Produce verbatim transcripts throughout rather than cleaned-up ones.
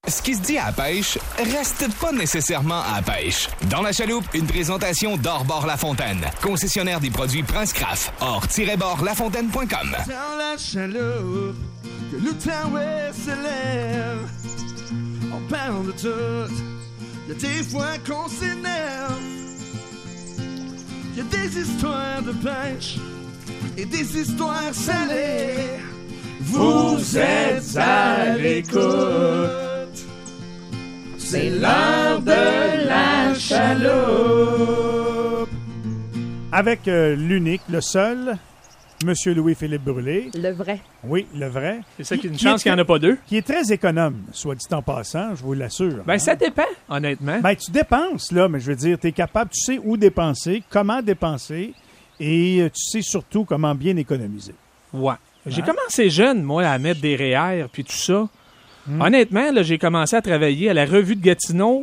Ce qui se dit à la pêche, reste pas nécessairement à la pêche. Dans la chaloupe, une présentation d'Or-Bord-Lafontaine, concessionnaire des produits Prince Craft. or-bord-lafontaine point com. Dans la chaloupe, que l'Outaouais s'élève, on parle de tout, y a des fois qu'on s'énerve. Y a des histoires de pêche et des histoires salées. Vous êtes à l'écoute. C'est l'heure de la chaloupe. Avec euh, l'unique, le seul, Monsieur Louis-Philippe Brûlé. Le vrai. Oui, le vrai. C'est ça qui est une chance qu'il n'y en a pas deux. Qui est très économe, soit dit en passant, je vous l'assure. Ben, hein? ça dépend, honnêtement. Ben, tu dépenses, là, mais je veux dire, tu es capable, tu sais où dépenser, comment dépenser, et euh, tu sais surtout comment bien économiser. Ouais. J'ai Hein? commencé jeune, moi, à mettre des R E E R puis tout ça. Mm. Honnêtement, là, j'ai commencé à travailler à la Revue de Gatineau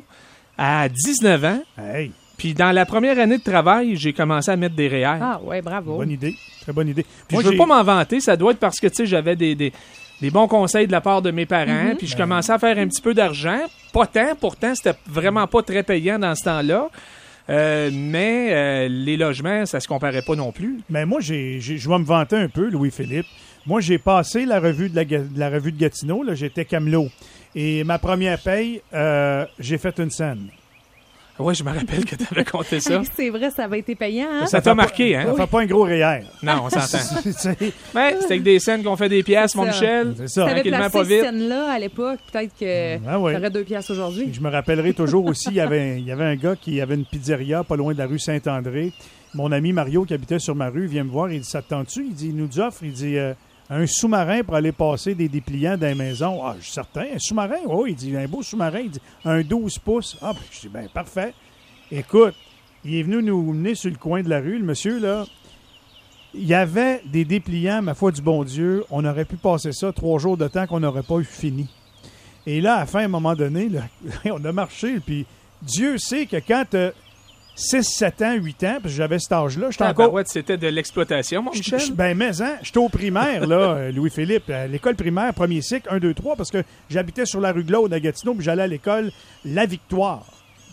à dix-neuf ans. Hey, Puis dans la première année de travail, j'ai commencé à mettre des R E E R. Ah, ouais, bravo. bonne idée, très bonne idée. Puis Moi, je veux j'ai- pas m'en vanter, ça doit être parce que, tu sais, j'avais des, des, des bons conseils de la part de mes parents, Mm-hmm. puis je commençais à faire un petit peu d'argent. Pas tant, pourtant, c'était vraiment pas très payant dans ce temps-là. Euh, mais euh, les logements, ça se comparait pas non plus. Mais moi, j'ai, j'ai- je vais me vanter un peu, Louis-Philippe. Moi, j'ai passé la revue de la, Ga- de la revue de Gatineau, là, j'étais camelot. Et ma première paye, euh, j'ai fait une scène. Oui, je me rappelle que tu avais compté ça. C'est vrai, ça avait été payant, hein? Ça fait t'a pas- marqué, hein? Ça fait pas un gros R E E R. Non, on s'entend. Tu sais, Ouais, c'est avec des scènes qu'on fait des pièces, mon Ça. Michel. C'est Si ça. t'avais Tranquillement, placé pas cette vite. scène-là à l'époque, peut-être que Ah ouais. t'aurais deux piastres aujourd'hui. Je me rappellerai toujours aussi, il y avait, il y avait un gars qui avait une pizzeria pas loin de la rue Saint-André. Mon ami Mario, qui habitait sur ma rue, vient me voir, il dit, ça te tente-tu? Il dit, il nous offre, il dit, euh, un sous-marin pour aller passer des dépliants dans les maisons. Ah, je suis certain, un sous-marin? Oui, il dit, un beau sous-marin. Il dit, un douze pouces. Ah, ben, je dis, ben, parfait. Écoute, il est venu nous mener sur le coin de la rue, le monsieur, là. Il y avait des dépliants, ma foi du bon Dieu. On aurait pu passer ça trois jours de temps qu'on n'aurait pas eu fini. Et là, à la fin, à un moment donné, là, on a marché, puis Dieu sait que quand tu six, sept ans, huit ans, parce que j'avais cet âge-là, j'étais Ah, encore... ben ouais, c'était de l'exploitation, mon Je- Michel. je- Ben, mais, hein, j'étais au primaire, là, euh, Louis-Philippe, à l'école primaire, premier cycle, un, deux, trois, parce que j'habitais sur la rue Glaude à Gatineau, puis j'allais à l'école La Victoire.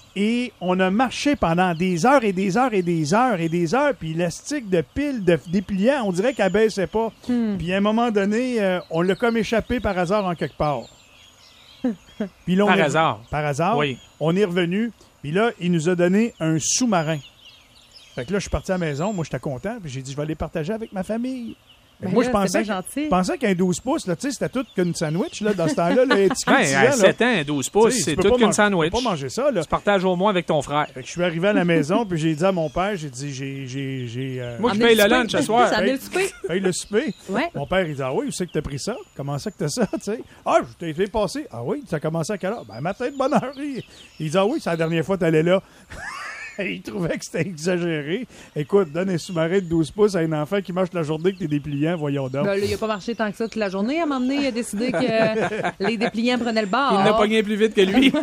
Et on a marché pendant des heures et des heures et des heures et des heures, puis l'élastique de pile de dépliant, on dirait qu'elle baissait pas. Puis à un moment donné, euh, on l'a comme échappé par hasard en quelque part. Puis là, on Par est- hasard. Par hasard. Oui. On est revenu, puis là, il nous a donné un sous-marin. Fait que là, je suis parti à la maison, moi, j'étais content, puis j'ai dit, je vais aller partager avec ma famille. Fait que Ben moi, là, je pensais, c'est que- bien gentil. je pensais qu'un douze pouces, là, tu sais, c'était tout qu'une sandwich, là, dans ce temps-là, là, les petits Ouais, croustillants, à là. sept ans, douze pouces, Tu sais, c'est tu peux tout pas qu'une man- sandwich. Tu peux pas manger ça, là. Tu partages au moins avec ton frère. Fait que je suis arrivé à la maison, puis j'ai dit à mon père, j'ai dit, j'ai, j'ai, j'ai, euh, Moi, je Emmener paye le le souper. lunch ce soir. Ça amenait le souper. paye le souper. Ouais. Mon père, il dit, ah oui, où c'est que t'as pris ça? Comment ça que t'as ça, tu sais? Ah, je t'ai fait passer. Ah oui, ça a commencé à quelle heure? Ben, matin de bonne heure. Il, il dit, ah oui, c'est la dernière fois que t'allais là. Il trouvait que c'était exagéré. Écoute, donne un sous-marin de douze pouces à un enfant qui marche la journée avec tes dépliants, voyons donc. Ben, là, il a pas marché tant que ça toute la journée. À un moment donné, il a décidé que les dépliants prenaient le bord. Il l'a pogné plus vite que lui.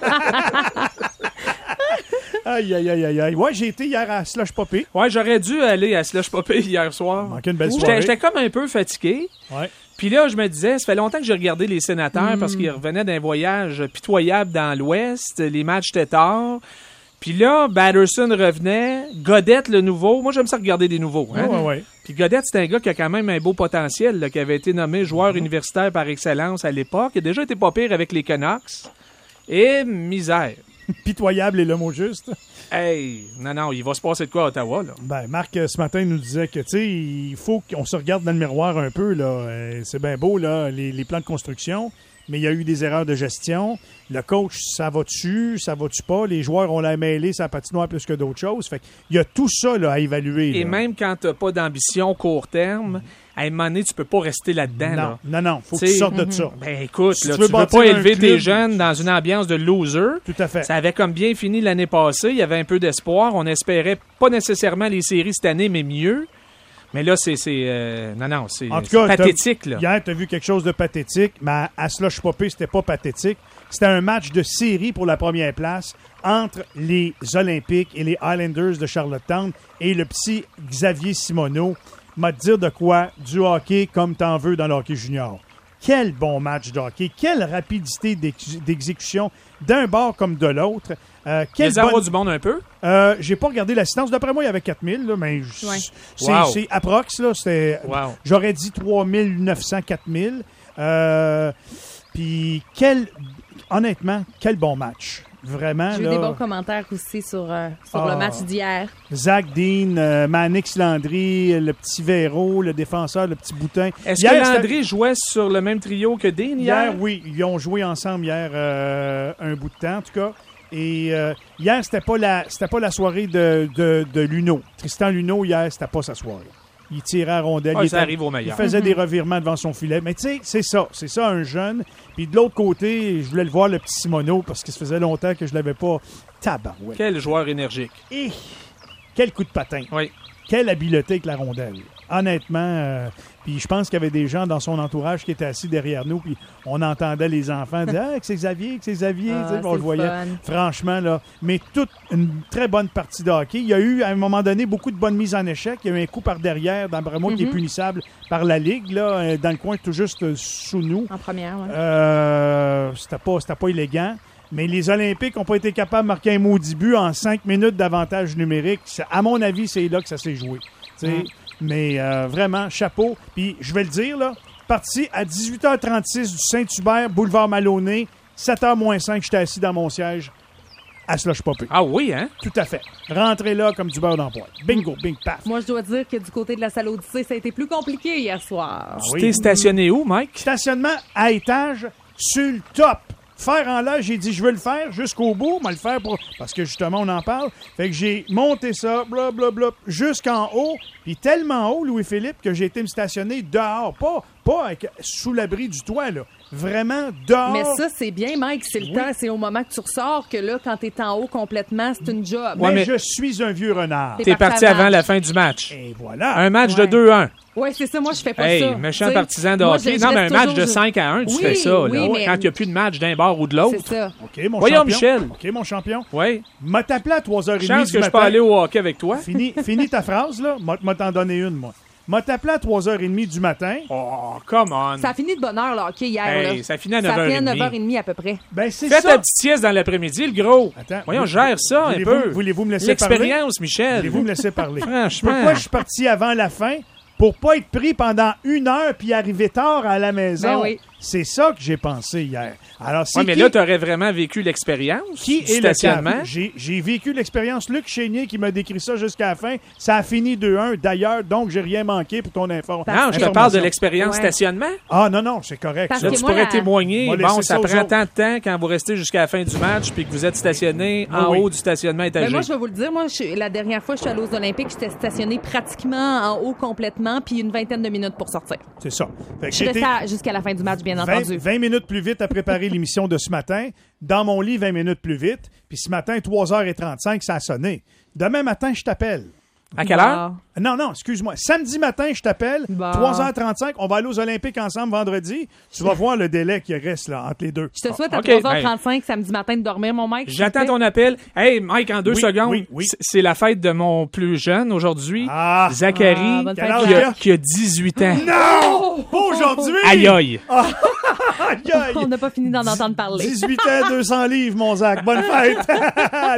Aïe, aïe, aïe, aïe, aïe. Ouais, j'ai été hier à Slush Poppy. Ouais, j'aurais dû aller à Slush Poppy hier soir. Manqué une belle J'étais soirée. j'étais comme un peu fatigué. Ouais. Puis là, je me disais, ça fait longtemps que j'ai regardé les sénateurs Hmm. parce qu'ils revenaient d'un voyage pitoyable dans l'Ouest. Les matchs étaient tard. Puis là, Batterson revenait. Godette, le nouveau. Moi, j'aime ça regarder des nouveaux. Hein? Ouais, ouais, ouais. Puis Godette, c'est un gars qui a quand même un beau potentiel, là, qui avait été nommé joueur universitaire par excellence à l'époque. Il a déjà été pas pire avec les Canucks. Et misère. Pitoyable est le mot juste. Hey, non, non, il va se passer de quoi à Ottawa, là? Ben, Marc, euh, ce matin, nous disait que, tu sais, il faut qu'on se regarde dans le miroir un peu, là. Euh, c'est bien beau, là, les, les plans de construction, mais il y a eu des erreurs de gestion. Le coach, ça va dessus, ça va-tu pas? Les joueurs ont la mêlée, sa patinoire plus que d'autres choses. Fait qu'il y a tout ça, là, à évaluer. Et là. même quand t'as pas d'ambition court terme, à un moment donné, tu peux pas rester là-dedans, Non, là. non, non, faut que T'sais, tu sortes de ça. Ben écoute, Si là, tu tu veux veux, bâtir pas un élever tes club, jeunes dans une ambiance de loser. Tout à fait. Ça avait comme bien fini l'année passée. Il y avait un peu d'espoir. On espérait pas nécessairement les séries cette année, mais mieux. Mais là, c'est... c'est euh, non, non, c'est En tout c'est cas, pathétique, t'as- là. Hier, tu as vu quelque chose de pathétique, mais à Slush Poppy, c'était pas pathétique. C'était un match de série pour la première place entre les Olympiques et les Highlanders de Charlottetown et le petit Xavier Simoneau. M'a te dire de quoi? Du hockey comme t'en veux dans le hockey junior. quel bon match de hockey, quelle rapidité d'ex- d'exécution d'un bord comme de l'autre. Euh, Il y a quelle des endroits bonne... du monde un peu. Euh, j'ai pas regardé l'assistance. D'après moi, il y avait quatre mille, là, mais j- Ouais. c'est, Wow. c'est approx. Là, c'était, Wow. j'aurais dit trois mille neuf cents, quatre mille. Euh, Puis, quel, honnêtement, quel bon match. Vraiment. J'ai eu là, des bons commentaires aussi sur, euh, sur Ah. le match d'hier. Zach Dean, euh, Manix Landry, le petit Véro, le défenseur, le petit Boutin. Est-ce Hier, que c'était- Landry jouait sur le même trio que Dean hier? Hier, oui, ils ont joué ensemble hier euh, un bout de temps, en tout cas. Et euh, hier, c'était pas la c'était pas la soirée de, de, de Luneau. Tristan Luneau, hier, c'était pas sa soirée. Il tirait à rondelle. Ah, il, ça était- arrive au il meilleur. faisait des revirements devant son filet. Mais tu sais, c'est ça. C'est ça, un jeune. Puis de l'autre côté, je voulais le voir, le petit Simoneau, parce que ça faisait longtemps que je l'avais pas. Tabarouette. Quel joueur énergique. Et quel coup de patin. Oui. Quelle habileté avec la rondelle. Honnêtement, euh, puis je pense qu'il y avait des gens dans son entourage qui étaient assis derrière nous, puis on entendait les enfants dire « Ah, que c'est Xavier, que c'est Xavier! Ah, Tu sais, c'est on le le voyait. fun. Franchement, là. Mais toute une très bonne partie de hockey. Il y a eu, à un moment donné, beaucoup de bonnes mises en échec. Il y a eu un coup par derrière, d'après moi, qui est Mhm. punissable par la Ligue, là, euh, dans le coin, tout juste euh, sous nous. En première, ouais. Euh, c'était pas, c'était pas élégant. Mais les Olympiques n'ont pas été capables de marquer un maudit but en cinq minutes d'avantage numérique. C'est- À mon avis, c'est là que ça s'est joué. Tu sais. Mm. Mais euh, vraiment, chapeau. Puis je vais le dire, là, parti à dix-huit heures trente-six du Saint-Hubert, boulevard Maloney, sept heures moins cinq, j'étais assis dans mon siège à Slush Popper. Ah oui, hein? Tout à fait. Rentrez là comme du beurre dans le poêle. Bingo, bing, paf. Moi, je dois dire que du côté de la salle Odyssée, ça a été plus compliqué hier soir. Ah Tu oui. t'es stationné où, Mike? Stationnement à étage sur le top. Faire en l'air, j'ai dit je veux le faire jusqu'au bout, mais le faire pour parce que justement on en parle. Fait que j'ai monté ça, bla bla bla, jusqu'en haut, puis tellement haut, Louis-Philippe, que j'ai été me stationner dehors, pas pas avec- sous l'abri du toit là, vraiment dehors. Mais ça, c'est bien, Mike. C'est le Oui. temps, c'est au moment que tu ressors que là, quand t'es en haut complètement, c'est une job. mais, Ouais, mais- je suis un vieux renard. T'es T'es parti parti avant. avant la fin du match. Et voilà. Un match de Ouais. deux un. Ouais, c'est ça. Moi, je fais pas Hey, ça. méchant T'sais, partisan de moi, hockey. je- je Non, mais un reste match toujours- de cinq à un, tu Oui, fais ça, oui, là. mais- Quand il n'y a plus de match d'un bord ou de l'autre. C'est ça. OK, mon Voyons, champion. Michel. OK, mon champion. Oui. M'a t'appelé à trois heures trente Chance du que je matin. peux aller au hockey avec toi. Fini, fini ta phrase là, m'a m'a t'en donné une moi. M'a t'appelé à trois heures trente du matin. Oh, come on. Ça a fini de bonne heure, le hockey, hier. Hey, là. ça finit à Ça a fini à neuf heures trente. neuf heures trente à peu près. Ben c'est Fais ça. ta petite sieste dans l'après-midi, le gros. Attends, Voyons, vous- gère ça un voulez-vous- peu. voulez-vous me laisser parler? L'expérience, Michel. Voulez-vous me laisser parler? Franchement. Pourquoi je suis parti avant la fin? Pour pas être pris pendant une heure puis arriver tard à la maison. Ben oui. C'est ça que j'ai pensé hier. Alors, c'est Ouais, mais qui, là, tu aurais vraiment vécu l'expérience qui du est le stationnement. cave? J'ai, j'ai vécu l'expérience. Luc Chénier qui m'a décrit ça jusqu'à la fin. Ça a fini deux un. D'ailleurs, donc, j'ai rien manqué pour ton info. Non, je te information. parle de l'expérience Ouais. stationnement. Ah non, non, c'est correct. Parce ça. Là, que tu moi, pourrais la- témoigner. On va Bon, laisser ça ça aux prend autres. tant de temps quand vous restez jusqu'à la fin du match puis que vous êtes stationné en Oui, oui. haut du stationnement étagé. Ben moi, je vais vous le dire. Moi, je- la dernière fois, je suis allée aux Olympiques, j'étais stationnée pratiquement en haut complètement, puis une vingtaine de minutes pour sortir. C'est ça. Fait que Je suis j'étais- restée à- jusqu'à la fin du match, bien vingt, entendu. vingt minutes plus vite à préparer l'émission de ce matin. Dans mon lit, vingt minutes plus vite. Puis ce matin, trois heures trente-cinq, ça a sonné. Demain matin, je t'appelle. À quelle heure? Bon. Non, non, excuse-moi. Samedi matin, je t'appelle. Bon. trois heures trente-cinq. On va aller aux Olympiques ensemble vendredi. Tu vas voir le délai qui reste là, entre les deux. Je te souhaite à OK, trois heures trente-cinq samedi matin de dormir, mon mec. J'attends ton appel. Hey, Mike, en deux Oui, secondes. oui, oui. c- C'est la fête de mon plus jeune aujourd'hui. Ah. Zachary, Ah, bonne Quel fête, âge qui, il a, a? qui a dix-huit ans. Non! Pas aujourd'hui! Aïe aïe. Aïe, aïe! On n'a pas fini d'en entendre parler. dix-huit ans, deux cents livres, mon Zach. Bonne fête!